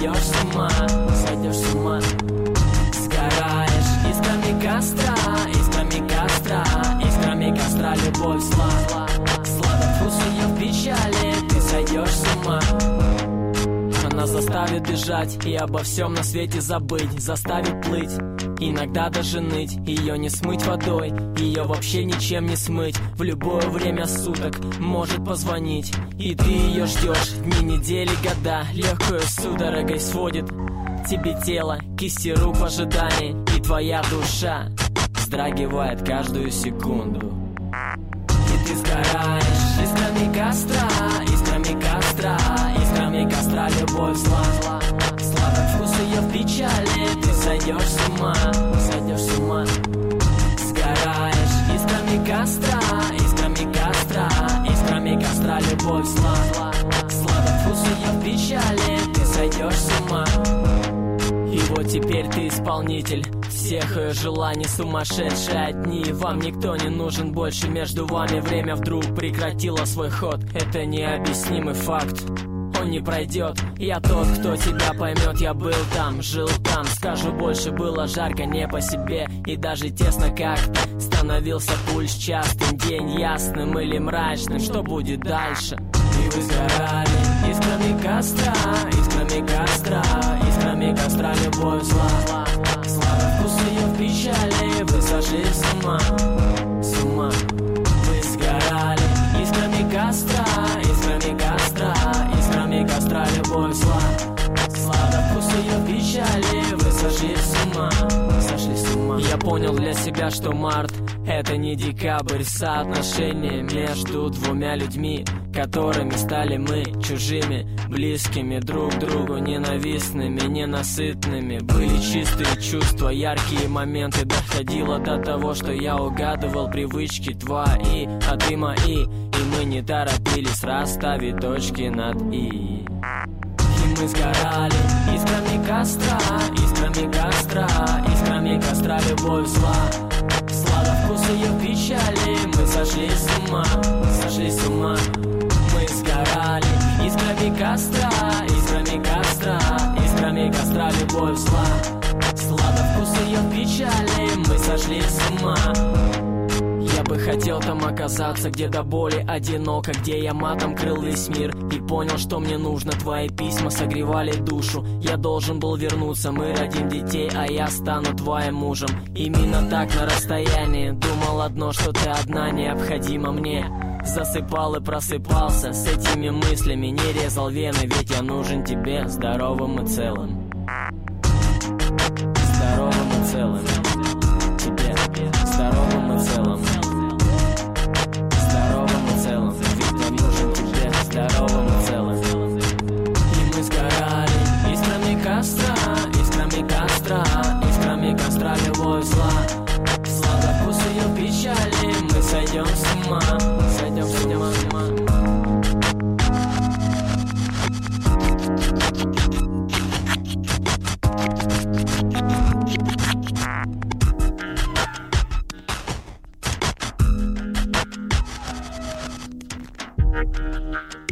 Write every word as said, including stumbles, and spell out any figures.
сойдешь с ума, сойдешь с ума. Сгораешь искрами костра, искрами костра, искрами костра любовь зла. Сладок вкус ее в печали, ты сойдешь с ума. Она заставит бежать и обо всем на свете забыть, заставит плыть, иногда даже ныть. Ее не смыть водой, ее вообще ничем не смыть. В любое время суток может позвонить, и ты ее ждешь дни, недели, года. Легкую судорогой сводит тебе тело, кисти рук в ожидании, и твоя душа вздрагивает каждую секунду. И ты сгораешь искрами костра, искрами костра, искрами костра любовь зла. Сладок вкус ее в печали, ты сойдешь с ума, сойдешь с ума. Сгораешь искрами костра, искрами костра, искрами костра любовь зла. Сладок вкус ее в печали, ты сойдешь с ума. И вот теперь ты исполнитель всех ее желаний, сумасшедшие одни. Вам никто не нужен больше, между вами время вдруг прекратило свой ход. Это необъяснимый факт, он не пройдет. Я тот, кто тебя поймет, я был там, жил там. Скажу больше, было жарко не по себе, и даже тесно как-то. Становился пульс частым, день ясным или мрачным. Что будет дальше? И вы сгорали искрами костра, искрами костра, искрами костра любовь зла. Сладок вкус ее в печали, вы сошли с ума, с ума. Вы сгорали искрами костра, искрами костра, искрами костра любовь зла. Сладок вкус ее в печали, вы сошли с ума, сошли с ума. Я понял для себя, что март — это не декабрь. Соотношение между двумя людьми, которыми стали мы, чужими, близкими друг другу, ненавистными, ненасытными. Были чистые чувства, яркие моменты. Доходило до того, что я угадывал привычки твои, а ты мои. И мы не торопились расставить точки над «и». И мы сгорали искрами костра, искрами костра, искрами костра любовь зла. Сладок вкус ее в печали, мы сошли с ума, сошли с ума. Мы сгорали искрами костра, искрами костра, искрами костра любовь зла. Сладок вкус ее в печали, мы сошли с ума. Я бы хотел там оказаться, где до боли одиноко, где я матом крыл весь мир и понял, что мне нужно. Твои письма согревали душу, я должен был вернуться. Мы родим детей, а я стану твоим мужем. Именно так на расстоянии думал одно, что ты одна необходима мне. Засыпал и просыпался с этими мыслями, не резал вены, ведь я нужен тебе здоровым и целым. Здоровым и целым. Тебе здоровым и целым. Здоровым и целым. Ведь я нужен тебе здоровым и целым. И мы сгорали искрами костра, искрами костра, искрами костра любовь зла. Сладок вкус ее в печали, мы сойдем с ума, сойдем, сойдем с ума. Thank you.